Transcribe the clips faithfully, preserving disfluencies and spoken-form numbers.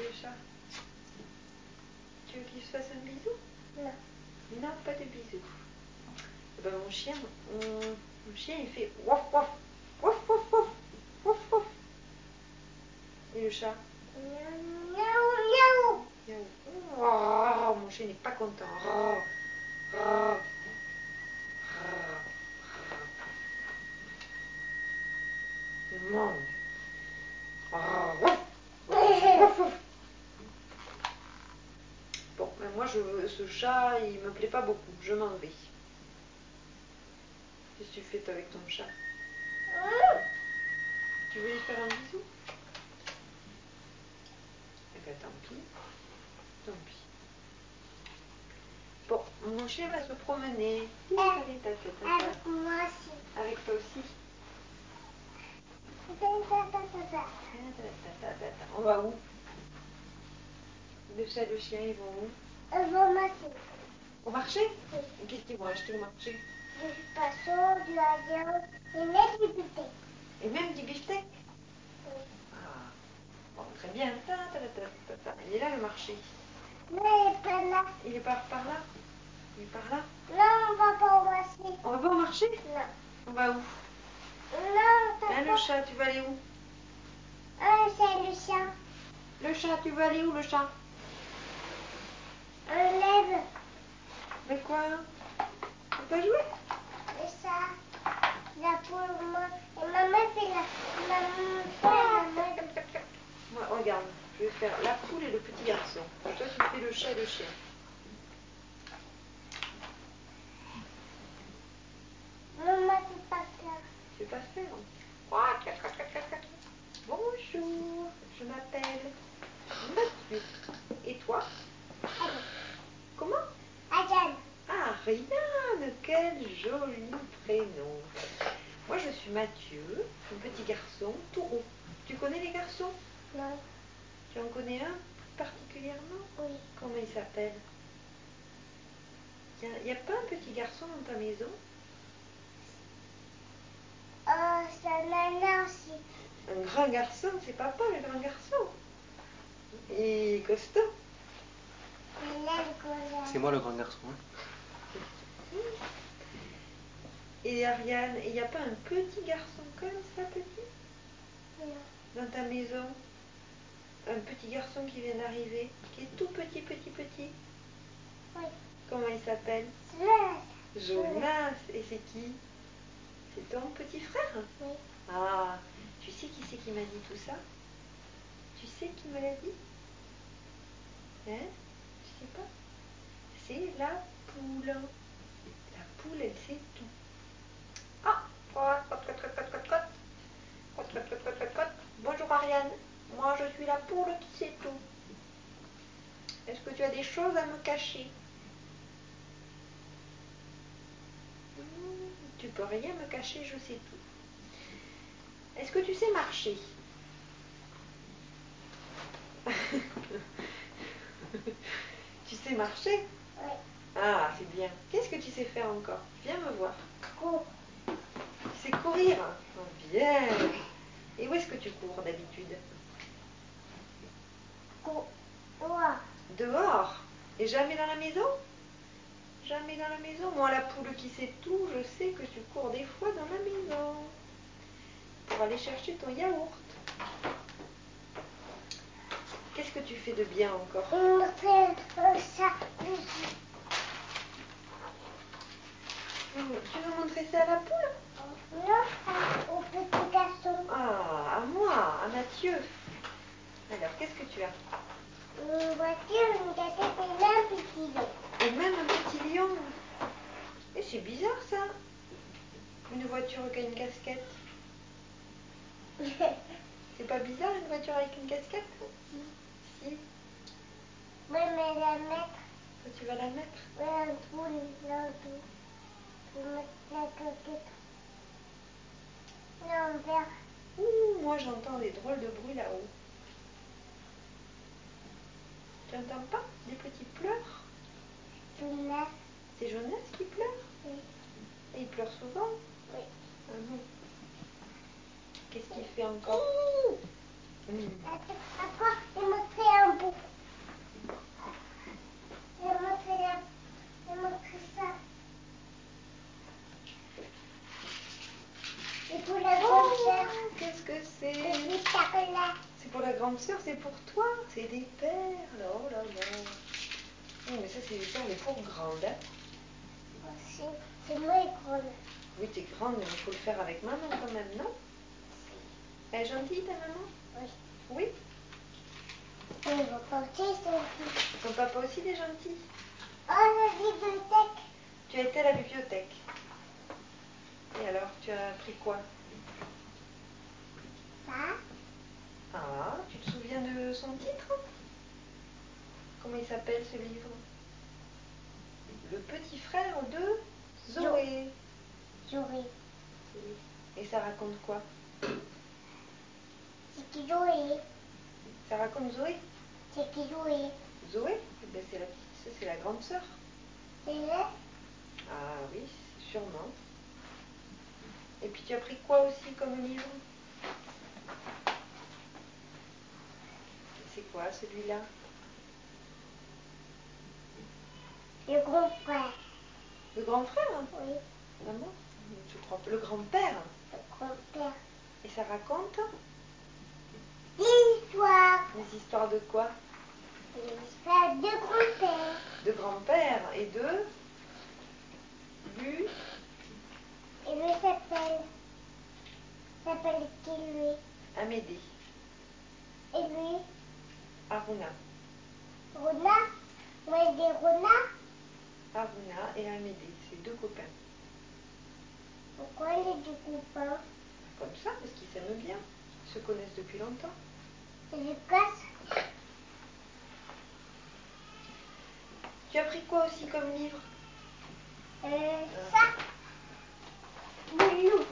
le chat? Tu veux qu'il se fasse un bisou? Non. Non, pas de bisous. Et ben, mon chien, mon, mon chien il fait waf waf, waf waf waf, waf waf. Et le chat? Miaou, miaou, Miaou. Oh, mon chien n'est pas content. Oh, oh, oh, il mange. Oh, waf, waf, waf. Bon, mais moi, je veux, ce chat, il me plaît pas beaucoup. Je m'en vais. Qu'est-ce que tu fais toi avec ton chat? Tu veux lui faire un bisou? Eh bien, tant pis. Tant pis. Bon, mon chien va se promener. Avec moi aussi. Avec toi aussi. On va où? Le chat et le chien, ils vont où? Ils vont marcher. Au marché? Oui. Et qu'est-ce qu'ils vont acheter au marché? Du poisson, du agneau et même du beefsteak. Et même du beefsteak? Oui. Ah, bon, très bien. Ta, ta, ta, ta, ta. Il est là le marché. Non, il est pas là. Il est pas par là? Il est par là? Non, on va pas au marché. On va pas au marché? Non. On va où? Non, t'as Hein, pas. le chat, tu vas aller où? Ah, c'est le chat. Le chat, tu vas aller où, le chat? On lève Mais quoi? Tu veux pas jouer? le chat. La poule, moi. Et maman fait la. Maman fait la mode. Moi, regarde, je vais faire la poule et le petit garçon. Toi, tu fais le chat et le chien. Maman, c'est pas ça. Tu veux pas faire? Bonjour, je m'appelle Mathieu. Et toi? Allez. Comment? Adjan. Ah, Ariane, quel joli prénom. Moi, je suis Mathieu, un petit garçon tout rond. Tu connais les garçons? Non. Tu en connais un particulièrement? Oui. Comment il s'appelle? Il n'y a, a pas un petit garçon dans ta maison? Oh, c'est Nana aussi. Un grand garçon, c'est papa le grand garçon. Et costaud. C'est moi le grand garçon. Et Ariane, il n'y a pas un petit garçon comme ça, petit? Non. Dans ta maison? Un petit garçon qui vient d'arriver, qui est tout petit, petit, petit? Oui. Comment il s'appelle? Jonas. Jonas. Et c'est qui? C'est ton petit frère? Oui. Ah, tu sais qui c'est qui m'a dit tout ça? Tu sais qui me l'a dit? Hein? Tu sais pas? C'est la poule. La poule, elle sait tout. Ah! Bonjour Ariane, moi je suis la poule qui sait tout. Est-ce que tu as des choses à me cacher? Tu peux rien me cacher, je sais tout. Est-ce que tu sais marcher? Tu sais marcher? Oui. Ah, c'est bien. Qu'est-ce que tu sais faire encore? Viens me voir. Cours. Tu sais courir? Oh, bien. Et où est-ce que tu cours d'habitude? Cours. Dehors. Dehors? Et jamais dans la maison? Jamais dans la maison? Moi, la poule qui sait tout, je sais que tu cours des fois dans la maison. Pour aller chercher ton yaourt. Qu'est-ce que tu fais de bien encore? On fait ça. Tu veux montrer ça à la poule? Non, au petit garçon. Ah, à moi, à Mathieu. Alors, qu'est-ce que tu as? Une voiture, une casquette et un petit lion. Et même un petit lion. Et c'est bizarre ça. Une voiture qui a une casquette. C'est pas bizarre une voiture avec une casquette? Si. Si. Oui, mais la mettre. Toi, tu vas la mettre? Oui, un trou, là, tout. Pour mettre la casquette. Non, vert. Ouh, moi j'entends des drôles de bruit là-haut. Tu n'entends pas des petits pleurs? Jonas. C'est Jonas qui pleure? Oui. Et il pleure souvent? Oui. Ah bon. Qu'est-ce qu'il fait encore? Mm. Papa, il me fait un bout. Il me fait, la... il me fait ça. C'est pour la grande sœur. Oh, qu'est-ce que C'est c'est? du chocolat. C'est pour la grande sœur, c'est pour toi. C'est des perles. Oh là là. Oh, mais ça, c'est des perles pour grandes. Hein? C'est, c'est moi grande. Oui, t'es grande, mais il faut le faire avec maman quand même, non? Elle est gentille, ta maman? Oui. Oui? Et il va porter son Ton papa aussi, il est gentil. Oh, la bibliothèque. Tu as été à la bibliothèque. Et alors, tu as appris quoi? Ça. Ah, tu te souviens de son titre? Comment il s'appelle ce livre? Le petit frère de Zoé. Zoé. Et ça raconte quoi? C'est qui Zoé? Ça raconte Zoé. C'est qui Zoé? Zoé? Eh ben, c'est la petite, ça, c'est la grande sœur. C'est vrai? Ah oui, sûrement. Et puis tu as pris quoi aussi comme livre? C'est quoi celui-là? Le grand frère. Le grand frère? Oui. Maman? Je crois pas. Le grand-père? Le grand-père. Et ça raconte? L'histoire. Des histoires de quoi? L'histoire de grand-père. De grand-père et de... Lu... Et lui s'appelle. S'appelle qui lui? Amédée. Et lui? Aruna. Rona? Moi je dis Rona. Aruna et Amédée, c'est deux copains. Pourquoi les deux copains? Comme ça, parce qu'ils s'aiment bien. Ils se connaissent depuis longtemps. C'est Lucas. Tu as pris quoi aussi comme livre? Euh, ça. Le loup.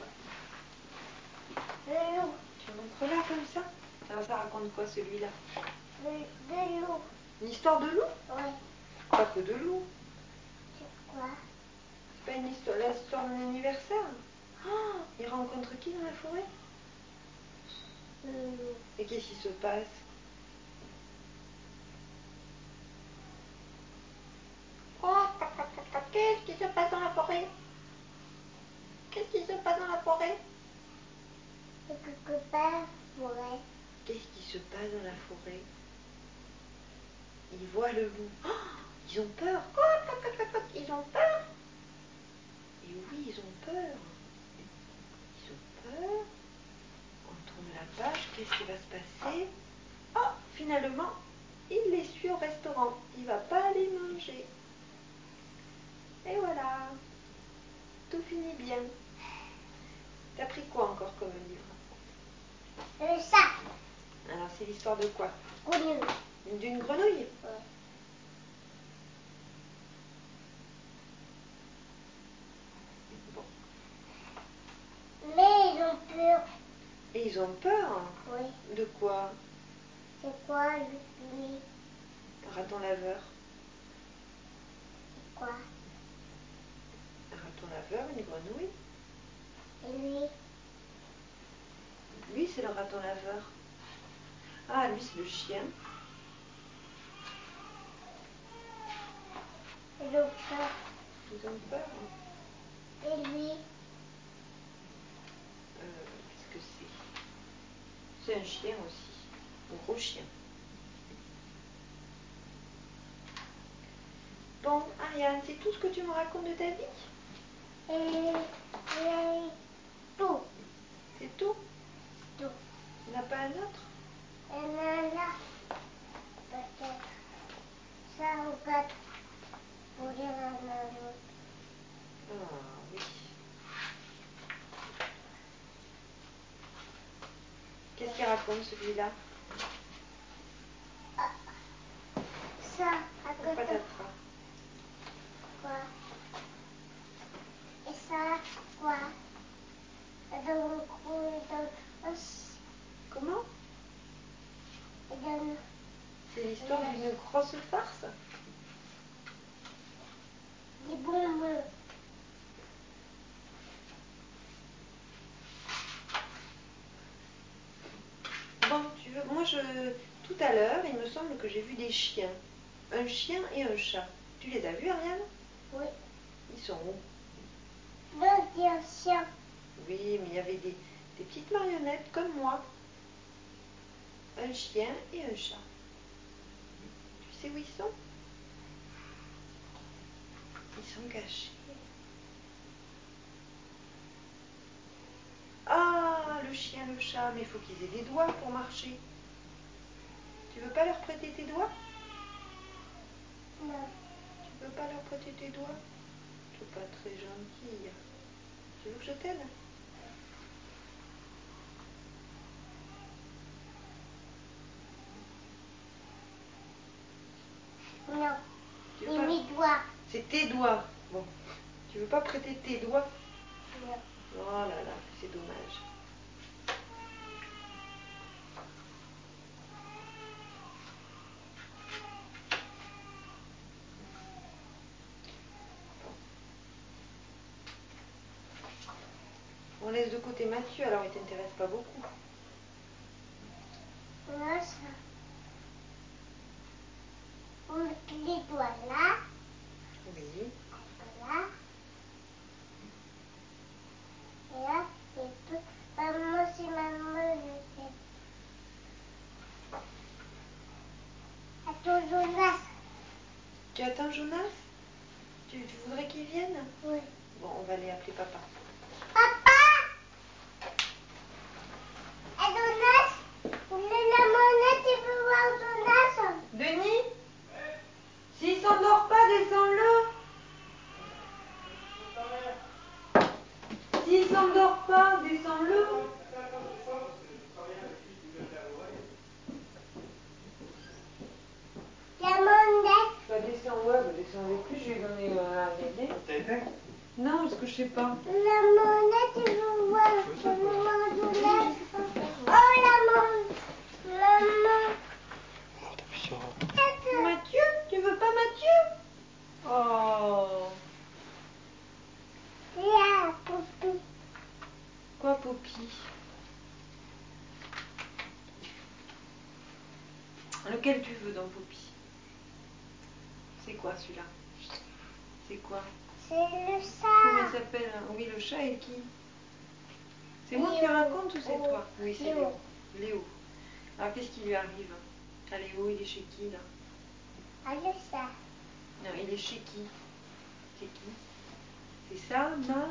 Le loup. Tu montres là comme ça? Alors ça raconte quoi celui-là? Le, le loup. Une histoire de loup? Ouais. Pas que de loup. C'est quoi? C'est pas une histoire, l'histoire d'un anniversaire? Oh, il rencontre qui dans la forêt? Le loup. Et qu'est-ce qui se passe? Oh, qu'est-ce qui se passe dans la forêt? Qu'est-ce qui se passe dans la forêt? C'est quelque part forêt. Qu'est-ce qui se passe dans la forêt? Ils voient le loup. Oh, ils ont peur. Ils ont peur. Et oui, ils ont peur. Ils ont peur. On tourne la page. Qu'est-ce qui va se passer? Oh, finalement, il les suit au restaurant. Il va pas aller manger. Et voilà. Tout finit bien. T'as pris quoi encore comme livre? Le sac. Alors, c'est l'histoire de quoi? Grenouille. D'une grenouille? Ouais. Bon. Mais ils ont peur. Et ils ont peur? Oui. De quoi? C'est quoi lui? Un raton laveur. C'est quoi? Un raton laveur, une grenouille. Et lui? Lui, c'est le raton laveur. Ah, lui, c'est le chien. Ils ont peur. Ils ont peur. Hein. Et lui? Euh, qu'est-ce que c'est? C'est un chien aussi. Un gros chien. Bon, Ariane, c'est tout ce que tu me racontes de ta vie? Et, et tout. C'est tout? Tout. Il n'y en a pas un autre? Et là, là, peut-être. Ça, on va pour dire à l'autre. Ah oui. Qu'est-ce qu'il raconte celui-là? Ça, à côté. Patatras. Quoi? Et ça, quoi? Et dans le cou, et dans le... Comment? Et dans le... C'est l'histoire d'une grosse farce? Des bonbons. Bon, tu veux... Moi, je... tout à l'heure, il me semble que j'ai vu des chiens. Un chien et un chat. Tu les as vus, Ariane? Oui. Ils sont où? Non, c'est un chien. Oui, mais il y avait des, des petites marionnettes comme moi. Un chien et un chat. Tu sais où ils sont? Ils sont cachés. Ah, le chien, le chat, mais il faut qu'ils aient des doigts pour marcher. Tu veux pas leur prêter tes doigts? Non. Tu veux pas leur prêter tes doigts? Tu es pas très gentille. Tu veux que je t'aide? Non. Tu veux Et pas... mes doigts. C'est tes doigts. Bon. Tu veux pas prêter tes doigts? Non. Oh là là, c'est dommage. On laisse de côté Mathieu, alors il t'intéresse pas beaucoup. Non, ça. On met les doigts là. Oui. Là. Et là, c'est tout. Maman, c'est maman, je sais. Attends, Jonas. Tu attends Jonas? Tu, tu voudrais qu'il vienne? Oui. Bon, on va aller appeler papa. Papa! Et Jonas? La monnaie, tu peux voir Jonas? Denis? S'il s'endort pas, descends-le. S'il s'endort pas, descends-le. La monnaie. Bah descends, ouais, bah descends avec lui, je lui ai donné euh, à regarder. T'as été? Non, parce que je sais pas. La monnaie, tu peux voir Maman Jonas? Oh, la monnaie. Maman. Mathieu, tu veux pas Mathieu? Oh. Là, Poupie. Quoi, Poppy? Lequel tu veux dans Poppy? C'est quoi celui-là? C'est quoi? C'est le Comment il chat. s'appelle? Oui, le chat et qui? C'est moi qui Léo. raconte ou c'est toi? Oui, c'est Léo. Léo. Léo. Alors qu'est-ce qui lui arrive? Ah, Léo, il est chez qui là? Ah, le chat. Non, il est chez qui? C'est qui? C'est ça, ma?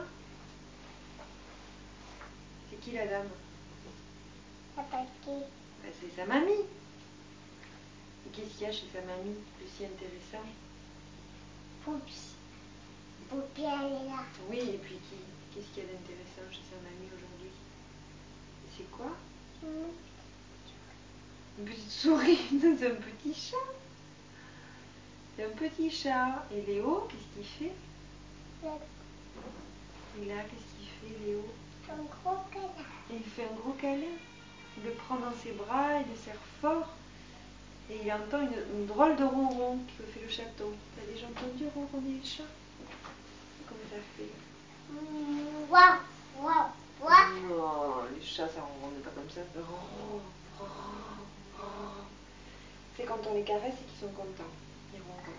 C'est qui la dame? Papa qui? Ben, c'est sa mamie. Et qu'est-ce qu'il y a chez sa mamie de si intéressant? Poupie. Poupie, elle est là. Oui, et puis qui? Qu'est-ce qu'il y a d'intéressant chez sa mamie aujourd'hui? C'est quoi? Hmm. Une petite souris, c'est un petit chat. C'est un petit chat. Et Léo, qu'est-ce qu'il fait? Et là, qu'est-ce qu'il fait, Léo? Un gros canard. Il fait un gros câlin. Il le prend dans ses bras, il le serre fort. Et il entend une, une drôle de ronron qui fait le chaton. T'as déjà entendu ronronner les chats? Comment ça fait? Hmm, Waouh, waouh, waouh. Non, les chats, ça ronronne pas comme ça. C'est quand on les caresse et qu'ils sont contents. Ils ronronnent.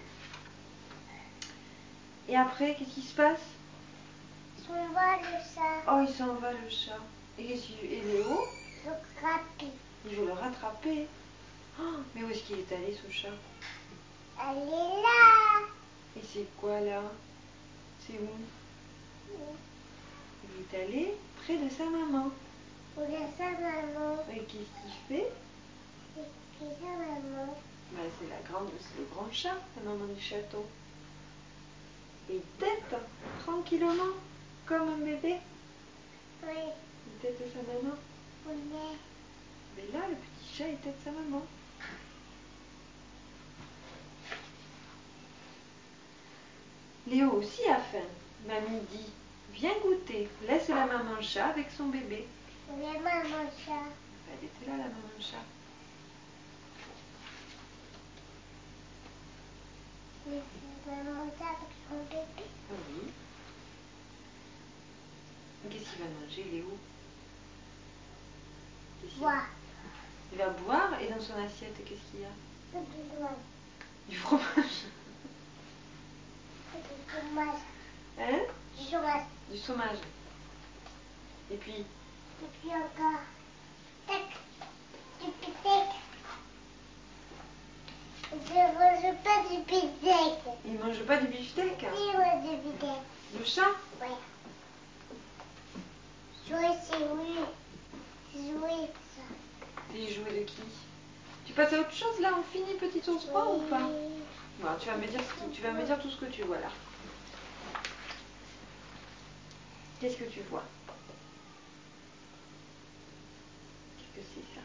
Et après, qu'est-ce qui se passe? On voit le chat. Oh, il s'en va le chat. Et, qu'est-ce qu'il- et Léo, Le crapi. il veut le rattraper. Oh, mais où est-ce qu'il est allé ce chat? Elle est là. Et c'est quoi là? C'est où? Hmm. Il est allé près de sa maman. Regarde ça, maman. Et qu'est-ce qu'il fait? C'est qui ça, maman? Ben, c'est la grande, c'est le grand chat, la maman du château. Et il tète tranquillement, comme un bébé. Oui. Il tète sa maman. On est. Mais là, le petit chat, il tète sa maman. Léo aussi a faim. Mamie dit, viens goûter. Laisse la maman chat avec son bébé. Regarde, maman chat. Elle était là, la maman chat. Mais c'est maman chat avec son bébé. Ah oui. Qu'est-ce qu'il va manger, Léo? Qu'est-ce qu'il va- Bois. Il va boire et dans son assiette, qu'est-ce qu'il y a? Du fromage. Du fromage. Du fromage. Hein? Du fromage. Du fromage. Et puis? Et puis encore. Tac. Du bistec. Je ne mange pas du bistec. Il mange pas du beefsteak? Si, je mange du bistec. Le chat? Ouais. Jouer, c'est oui. Jouer, ça. Et jouer de qui? Tu passes à autre chose là? On finit petit ours brun ou pas? Bon, tu vas me dire, ce que- tu vas me dire tout ce que tu vois là. Qu'est-ce que tu vois? Qu'est-ce que c'est ça?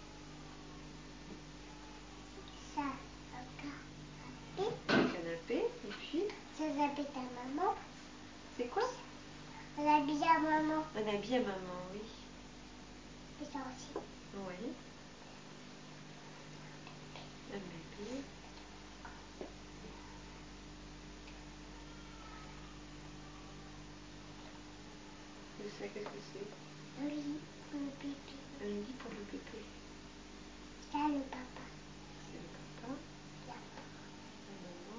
Ça, un canapé. Un canapé. Et puis? Ça s'appelle ta maman. C'est quoi? On habille à maman. Un habit à maman, oui. Et ça aussi. Oui. Un bébé. Et ça, qu'est-ce que c'est? Un lit pour le bébé. Un lit pour le bébé. Ça, le papa. C'est le papa. La La maman.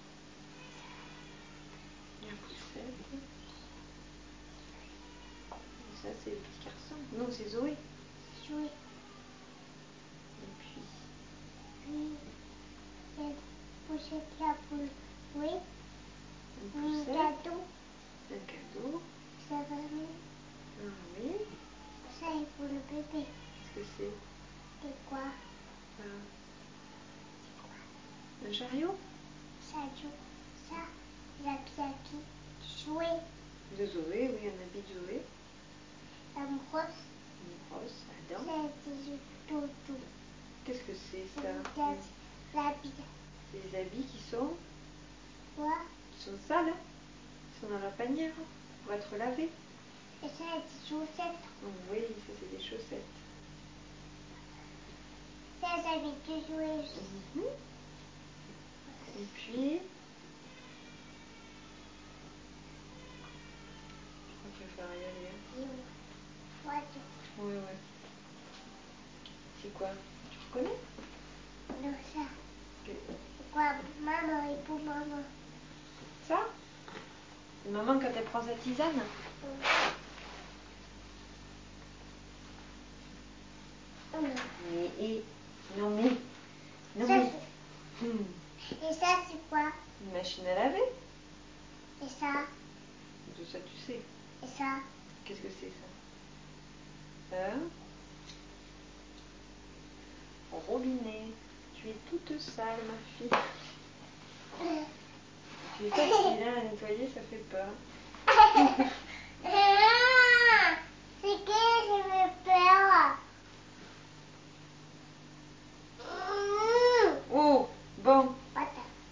La poussette. Et ça, c'est le petit garçon. Non, c'est Zoé. jouer. Et puis, Puis, il y a une pochette là pour jouer. une Un poussette. gâteau. Un cadeau. Ça va mieux. Ah oui. Ça est pour le bébé. Qu'est-ce que c'est? C'est quoi? Ah. Un chariot? Ça joue. Ça, la piaki. Jouer. De Zoé, oui, un habit de Zoé. Un brosse. Une brosse à dents. Ça, c'est du toutou. Qu'est-ce que c'est ça? La bille. C'est des habits qui sont, Quoi? qui sont sales, hein, qui sont dans la panière pour être lavés. Et ça, c'est des chaussettes. Oui, ça c'est des chaussettes. Ça, ça fait que jouer aussi. Mhm. Et puis, je crois qu'il va falloir y aller. Hein. Et ouais. Oiseau. Oui, oui. C'est quoi? Tu reconnais? Non, ça. Que- C'est quoi? Maman et pour maman. Ça? C'est maman quand elle prend sa tisane? Non. Mais, et, non mais, non Ça, mais. c'est- Hmm. Et ça, c'est quoi? Une machine à laver? Et ça? De ça tu sais. Et ça? Qu'est-ce que c'est ça? Hein? Robinet. Tu es toute sale, ma fille. Tu es facile hein, à nettoyer, ça fait peur. Ah, c'est que je me peur. Oh, bon. Attends.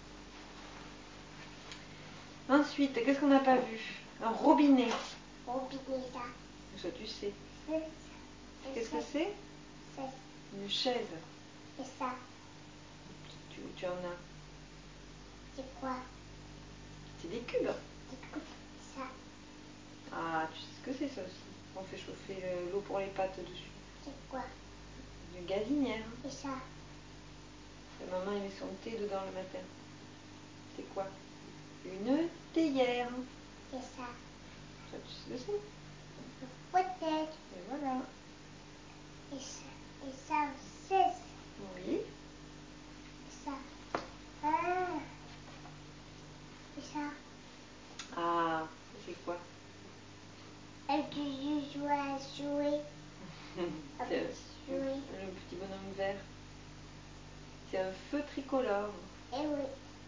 Ensuite, qu'est-ce qu'on n'a pas vu? Un robinet. Robinet, ça. Ça, tu sais. C'est ça. Qu'est-ce que c'est? C'est Une chaise. Et ça. Tu, tu en as. C'est quoi? C'est des cubes. Écoute, ça. Ah, tu sais ce que c'est ça aussi. On fait chauffer le- l'eau pour les pâtes dessus. C'est quoi? Une gazinière. Et ça. La maman, elle met son thé dedans le matin. C'est quoi? Une théière. Et ça. Ça, tu sais ce que c'est? Peut-être. Et voilà. Et ça. Et ça, c'est. Oui. Et ça. Ah. Et ça. Ah, c'est quoi? Et que je joue à jouer. Un C'est petit jouet. le petit bonhomme vert. C'est un feu tricolore. Et oui.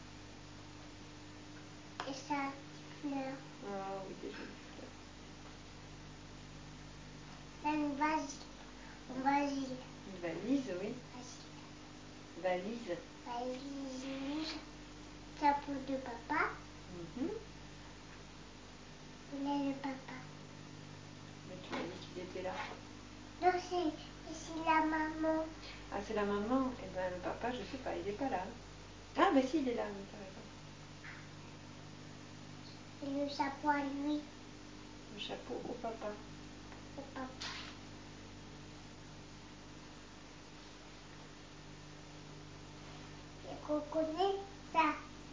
Et ça, fleur. Ah oui, des jolies fleurs. Une vase. Une valise. Une valise, oui. Valise. Valise. Chapeau de papa. Mhm. On est le papa. Mais tu m'as dit qu'il était là. Non, c'est c'est la maman. Ah, c'est la maman. Et ben le papa, je sais pas, il n'est pas là. Ah, mais si, il est là, oui, t'as raison. Et le chapeau à lui. Le chapeau au papa. Le papa. reconnais ça.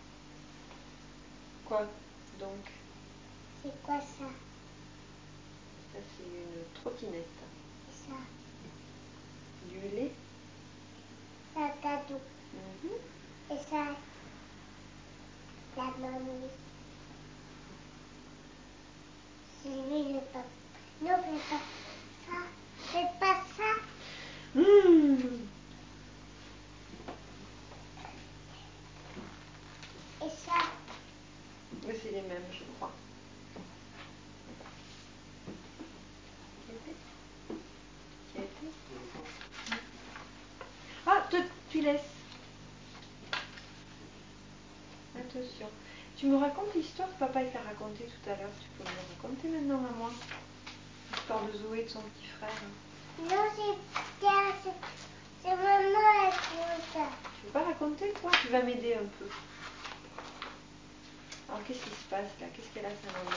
Quoi donc? C'est quoi ça? Ça c'est une trottinette. C'est ça. Du lait. Un cadeau. Mm-hmm. Et ça, la mamie. C'est lui le papa. Non, fais pas ça. Fais pas ça. Mmh. Et ça. Mais c'est les mêmes, je crois. Qui a été? Ah, te, tu laisses. Attention. Tu me racontes l'histoire que papa t'a racontée tout à l'heure. Tu peux me la raconter maintenant à moi? L'histoire de Zoé et de son petit frère. Non, c'est c'est c'est maman écoute. Tu veux pas raconter toi? Tu vas m'aider un peu. Alors qu'est-ce qui se passe là? Qu'est-ce qu'elle a sa maman?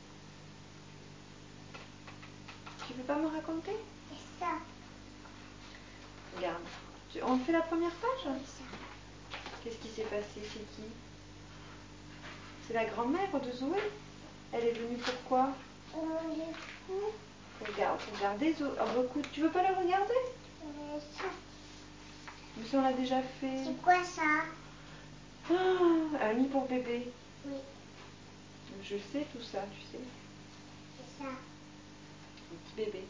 Tu veux pas me raconter? Et ça. Regarde. Tu- On fait la première page? Et ça. Qu'est-ce qui s'est passé? C'est qui? C'est la grand-mère de Zoé. Elle est venue pourquoi? On est fou. Regarde, regardez Zoé. Oh, écoute, tu veux pas la regarder? Et ça. Mais ça on l'a déjà fait. C'est quoi ça? Ah, un lit pour bébé. Oui. Je sais tout ça, tu sais. C'est ça. Un petit bébé.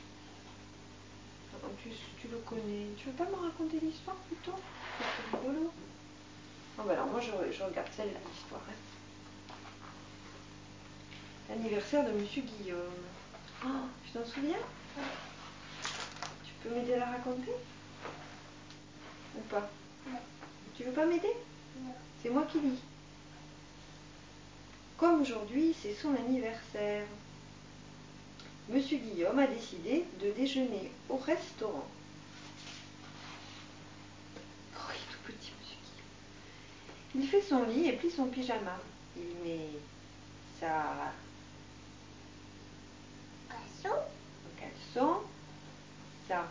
Oh, tu, tu le connais. Tu veux pas me raconter l'histoire plutôt? C'est rigolo. Oh, bah alors moi je, je regarde celle-là, l'histoire. Hein. L'anniversaire de Monsieur Guillaume. Oh, tu t'en souviens? Tu peux m'aider à la raconter? Ou pas? Non. Tu veux pas m'aider? Non. C'est moi qui lis. Comme aujourd'hui, c'est son anniversaire, Monsieur Guillaume a décidé de déjeuner au restaurant. Oh, il est tout petit, Monsieur Guillaume. Il fait son lit et plie son pyjama. Il met sa Caleçon. caleçon, sa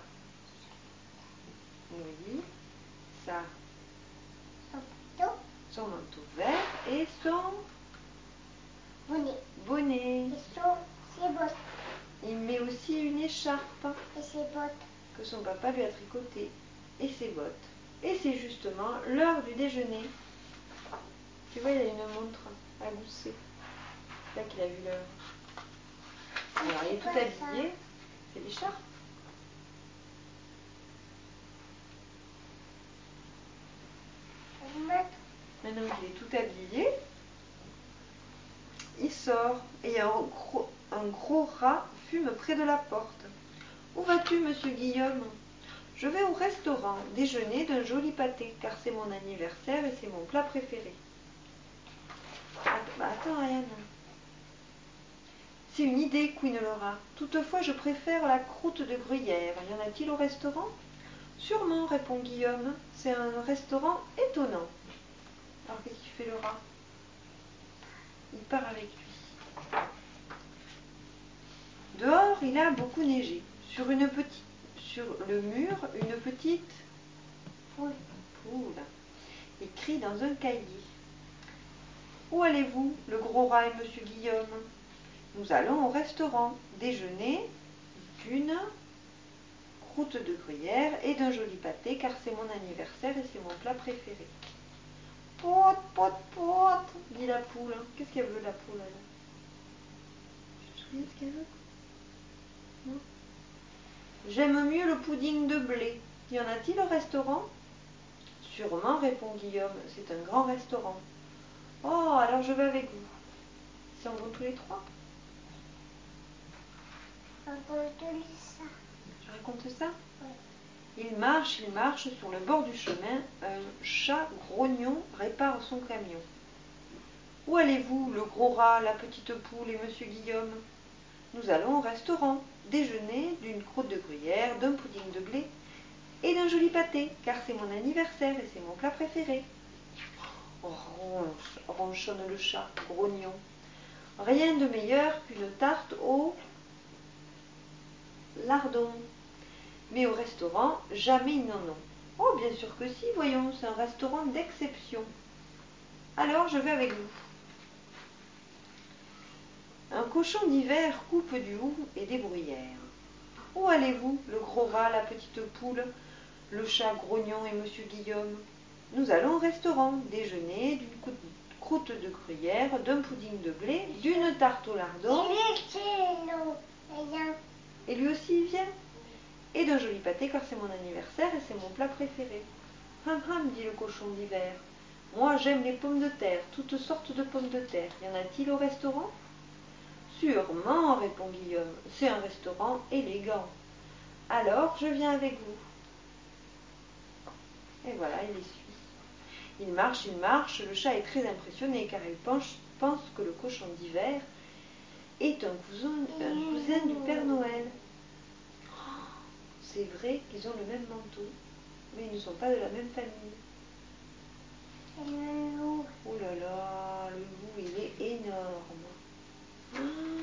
oui, sa Son couteau. son manteau vert et son Bonnet. bonnet. Et son, ses bottes. Il met aussi une écharpe Et ses bottes. que son papa lui a tricotée et ses bottes. Et c'est justement l'heure du déjeuner. Tu vois, il y a une montre à gousset. C'est là qu'il a vu l'heure. Alors, il est tout habillé. C'est l'écharpe. Maintenant qu'il est tout habillé, il sort et un gros, un gros rat fume près de la porte. Où vas-tu, Monsieur Guillaume? Je vais au restaurant déjeuner d'un joli pâté, car c'est mon anniversaire et c'est mon plat préféré. Ah, bah attends, Ryan. C'est une idée, couine le rat. Toutefois, je préfère la croûte de gruyère. Y en a-t-il au restaurant? Sûrement, répond Guillaume. C'est un restaurant étonnant. Alors, qu'est-ce qu'il fait le rat? Il part avec lui. Dehors, il a beaucoup neigé. Sur, une petite, sur le mur, une petite Poule. poule écrit dans un cahier. Où allez-vous, le gros rat et Monsieur Guillaume? Nous allons au restaurant déjeuner d'une croûte de gruyère et d'un joli pâté, car c'est mon anniversaire et c'est mon plat préféré. Pote, pote, pote, dit la poule. Qu'est-ce qu'elle veut, la poule, elle? Tu te souviens ce qu'elle veut? Non? J'aime mieux le pudding de blé. Y en a-t-il au restaurant? Sûrement, répond Guillaume. C'est un grand restaurant. Oh, alors je vais avec vous. Si on va tous les trois? Raconte-lui ça. Je raconte ça? Oui. Il marche, il marche, sur le bord du chemin, un chat grognon répare son camion. Où allez-vous, le gros rat, la petite poule et Monsieur Guillaume? Nous allons au restaurant, déjeuner d'une croûte de gruyère, d'un pudding de blé et d'un joli pâté, car c'est mon anniversaire et c'est mon plat préféré. Oh, ronche, ronchonne le chat, grognon. Rien de meilleur qu'une tarte au lardon. Mais au restaurant, jamais ils n'en ont. Oh, bien sûr que si, voyons, c'est un restaurant d'exception. Alors, je vais avec vous. Un cochon d'hiver coupe du hou et des bruyères. Où allez-vous, le gros rat, la petite poule, le chat grognon et monsieur Guillaume? Nous allons au restaurant, déjeuner d'une croûte de gruyère, d'un pudding de blé, d'une tarte au lardon. Et lui aussi il vient. Et d'un joli pâté car c'est mon anniversaire et c'est mon plat préféré. Hum hum, dit le cochon d'hiver. Moi j'aime les pommes de terre, toutes sortes de pommes de terre. Y en a-t-il au restaurant? Sûrement, répond Guillaume. C'est un restaurant élégant. Alors je viens avec vous. Et voilà, il les suit. Il marche, il marche, le chat est très impressionné car il pense, pense que le cochon d'hiver est un cousin, un cousin du Père Noël. C'est vrai qu'ils ont le même manteau, mais ils ne sont pas de la même famille. Et le loup. Oh là là, le loup, il est énorme.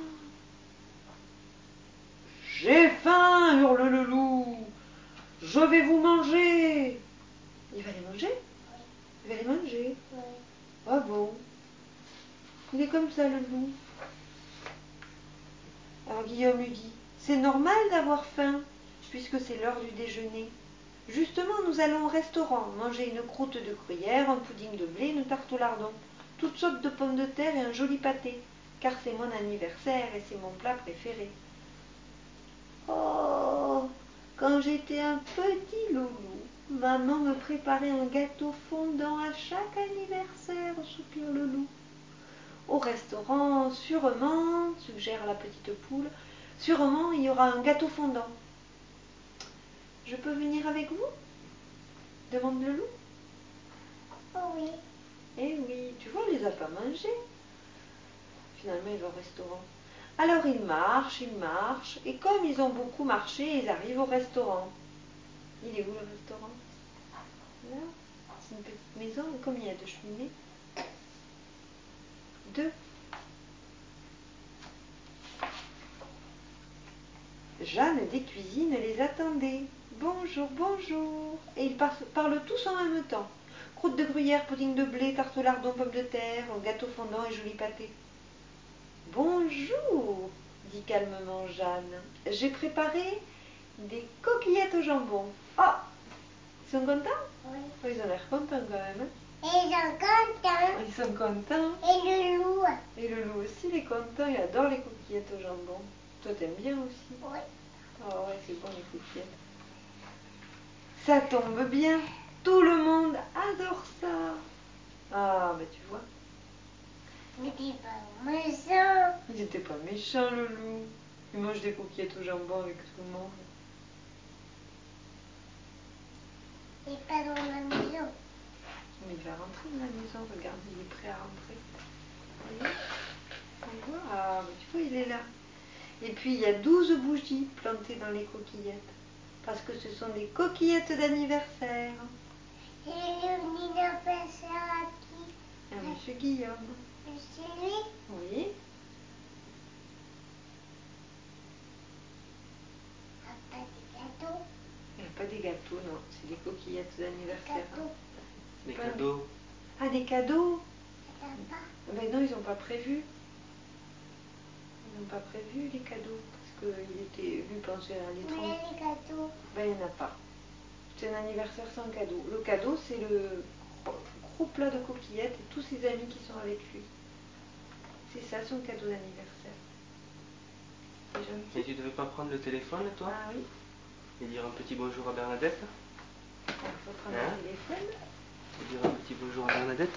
J'ai faim, hurle le loup. Je vais vous manger. Il va les manger? Oui. Il va les manger? Oui. Ah bon? Il est comme ça, le loup. Alors Guillaume lui dit, c'est normal d'avoir faim, puisque c'est l'heure du déjeuner. Justement, nous allons au restaurant, manger une croûte de gruyère, un pudding de blé, une tarte au lardon, toutes sortes de pommes de terre et un joli pâté, car c'est mon anniversaire et c'est mon plat préféré. Oh, quand j'étais un petit loulou, maman me préparait un gâteau fondant à chaque anniversaire, soupire le loup. Au restaurant, sûrement, suggère la petite poule, sûrement il y aura un gâteau fondant. Je peux venir avec vous? Demande le loup. Oh oui. Eh oui, tu vois, il les a pas mangés. Finalement, il va au restaurant. Alors ils marchent, ils marchent, et comme ils ont beaucoup marché, ils arrivent au restaurant. Il est où le restaurant? Là, c'est une petite maison, et comme il y a deux cheminées. Deux. Jeanne des cuisines les attendait. Bonjour, bonjour. Et ils par- parlent tous en même temps. Croûte de gruyère, pudding de blé, tarte au lardon, pommes de terre, gâteau fondant et joli pâté. Bonjour, dit calmement Jeanne. J'ai préparé des coquillettes au jambon. Oh, ils sont contents? Oui. Oh, ils ont l'air contents quand même. Et ils sont contents. Ils sont contents. Et le loup. Et le loup aussi, il est content. Il adore les coquillettes au jambon. Toi, t'aimes bien aussi? Oui. Oh ouais, c'est bon les coquillettes. Ça tombe bien. Tout le monde adore ça. Ah, bah tu vois. Mais t'es pas méchant. Il n'était pas méchant, le loup. Il mange des coquillettes au jambon avec tout le monde. Il est pas dans la maison. Mais il va rentrer dans la maison. Regarde, il est prêt à rentrer. Vous voyez? On voit. Ah, bah tu vois, il est là. Et puis, il y a douze bougies plantées dans les coquillettes. Parce que ce sont des coquillettes d'anniversaire. Et le anniversaire à qui? À Monsieur Guillaume. C'est lui? Oui. Il n'y a pas de gâteau. Il n'y a pas des gâteaux, non. C'est des coquillettes d'anniversaire. Gâteau. Des Pas cadeaux. Ah, des cadeaux? Il n'y a pas. Ben non, ils n'ont pas prévu. Ils n'ont pas prévu les cadeaux. Parce qu'il était, lui pensait à Où l'étranger. est les gâteaux? Ben, il n'y en a pas. C'est un anniversaire sans cadeau. Le cadeau, c'est le gros plat de coquillettes et tous ses amis qui sont avec lui. C'est ça son cadeau d'anniversaire. C'est gentil. Mais tu devais pas prendre le téléphone, toi, Ah oui, et dire un petit bonjour à Bernadette? il faut prendre Hein? le téléphone. Et dire un petit bonjour à Bernadette?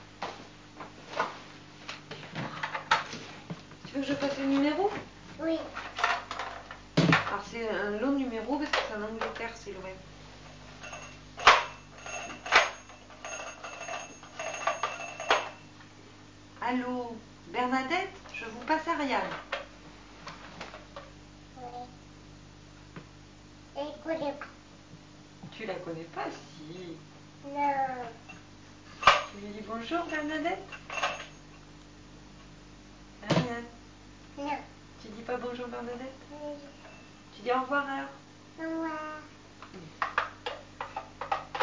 Tu veux que je fasse le numéro? Oui. Alors c'est un long numéro parce que c'est en Angleterre, c'est loin. Allô, Bernadette, je vous passe Ariane. Oui. Et il connaît pas. Tu la connais pas? Si. Non. Tu lui dis bonjour, Bernadette? Ariane, Non. tu dis pas bonjour, Bernadette? Oui. Tu dis au revoir alors? Au revoir.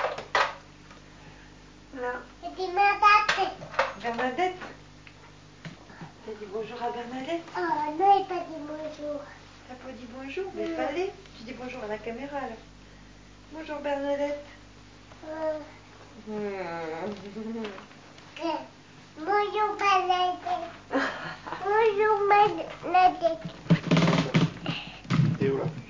bonjour, mais fallait. Tu dis bonjour à la caméra là. Bonjour Bernadette. Euh, Hmm. Bonjour Bernadette. Bonjour Bernadette. T'es où là?